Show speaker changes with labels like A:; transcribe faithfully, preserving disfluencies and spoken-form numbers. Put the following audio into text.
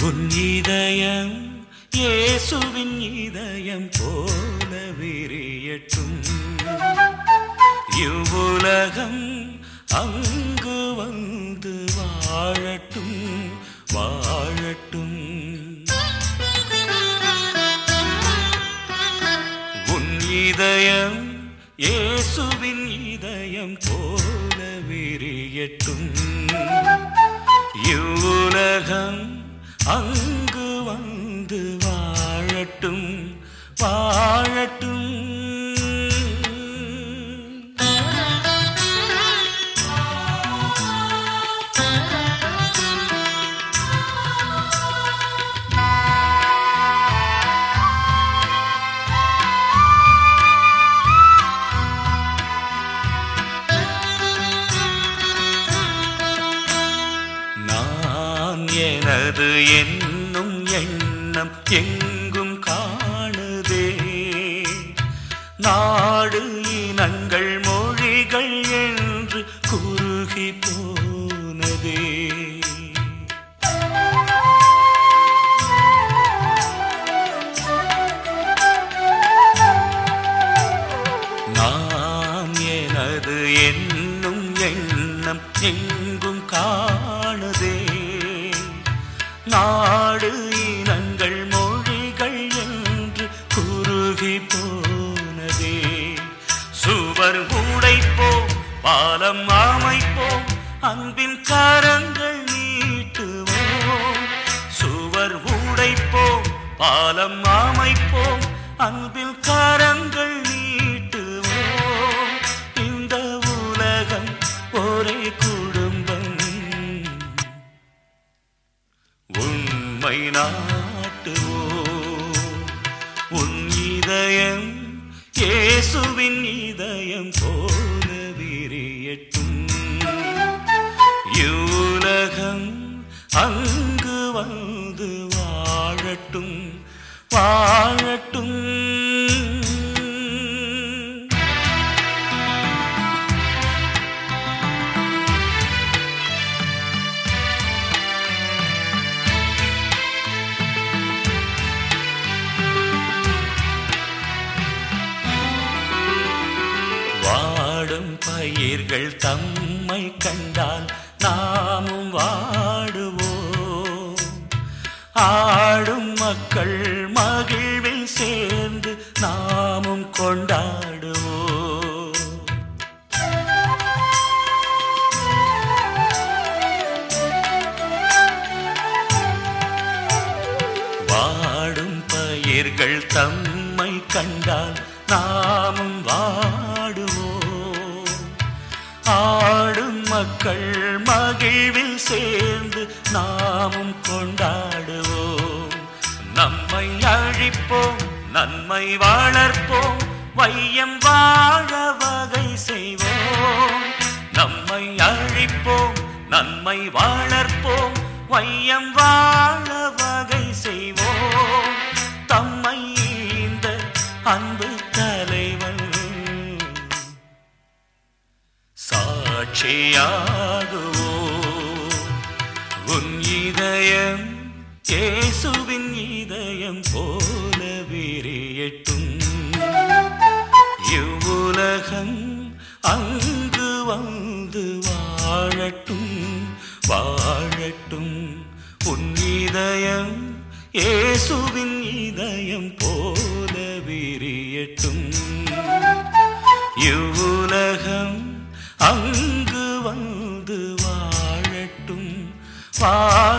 A: உன் இதயம் இயேசுவின் இதயம் போல விரியட்டும். இவ்வுலகம் அங்கு வந்து வாழட்டும் வாழட்டும். உன் இதயம் இயேசுவின் இதயம் போல விரியட்டும். இவ்வுலகம் அங்கு வந்து வாழட்டும் வாழட்டும். எனது என்னும் எண்ணம் எங்கும் காணுதே. நாடு இனங்கள் மொழிகள் என்று குறுகி போனதே. நான் எனது என்னும் எண்ணம் எங்கும் காணுதே. நாடு இனங்கள் மொழிகள் என்று குறுகி போனதே. சுவர் உடைப்போம் பாலம் அமைப்போம் அன்பின் கரங்கள் நீட்டுவோம். சுவர் உடைப்போம் பாலம் அமைப்போம் அன்பின் கரங்கள் நீட்டுவோம். இந்த உலகம் ஒரே குடும்பம். உண்மை நாட்டுவோம். உன் இதயம் இயேசுவின் இதயம் போல விரியட்டும். இவ்வுலகம் அங்கு வந்து வாழட்டும் வாழட்டும். வாடும் பயிர்கள் தம்மை கண்டால் நாமும் வாடுவோம். ஆடும் மக்கள் மகிழ்வில் சேர்ந்து நாமும் கொண்டாடுவோம். வாடும் பயிர்கள் தம்மை கண்டால் நாமும் வாடுவோம். ஆடும் மக்கள் மகிழ்வில் சேர்ந்து நாமும் கொண்டாடுவோம். நம்மை அழிப்போம் நன்மை வளர்ப்போம் வையம் வாழ வகை செய்வோம். நம்மை அழிப்போம் நன்மை வளர்ப்போம் வையம் வாழ வகை செய்வோம். தம்மை இந்த அன்பு தலைவன் சாட்சியாகுவோம். உன் இதயம் இயேசுவின் இதயம் போல விரியட்டும். இவ்வுலகம் அங்கு வந்து வாழட்டும் வாழட்டும். உன் இதயம் இயேசுவின் இதயம் போல விரியட்டும். இவ்வுலகம் அங்கு வந்து வாழட்டும் வா